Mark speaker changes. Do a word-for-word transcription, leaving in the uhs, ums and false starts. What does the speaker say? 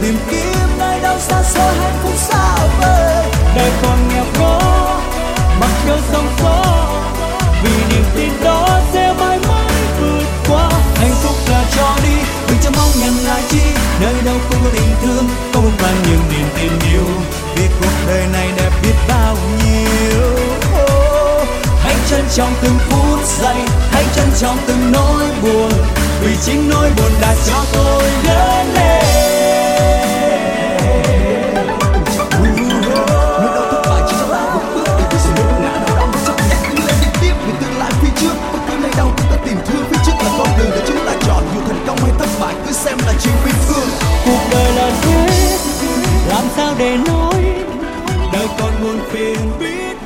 Speaker 1: tìm kiếm nơi đâu xa xôi hạnh phúc xa vời.
Speaker 2: Đời còn nghèo khó mặc cho sóng gió, vì niềm tin đó sẽ mãi mãi vượt qua.
Speaker 1: Hạnh phúc là cho đi, đừng cho mong nhận lại chi. Nơi đâu cũng có tình thương, có một vàng những niềm tin yêu. Vì cuộc đời này đẹp biết bao nhiêu. Oh, hãy trân trọng từng phút giây, hãy trân trọng từng nỗi buồn. Vì chính nỗi buồn đã cho tôi lớn lên. Nơi đâu thất bại chỉ cho ta vững bước, từ từ sự ngã nào đó chấp nhận cứ lên đi tiếp vì tương lai phía trước. Bất cứ nơi đâu chúng ta tìm thương, phía trước là con đường để chúng ta chọn. Dù thành công hay thất bại cứ xem là chuyện bình thường.
Speaker 2: Cuộc đời là thế, làm sao để nói,
Speaker 1: Đời còn buồn phiền biết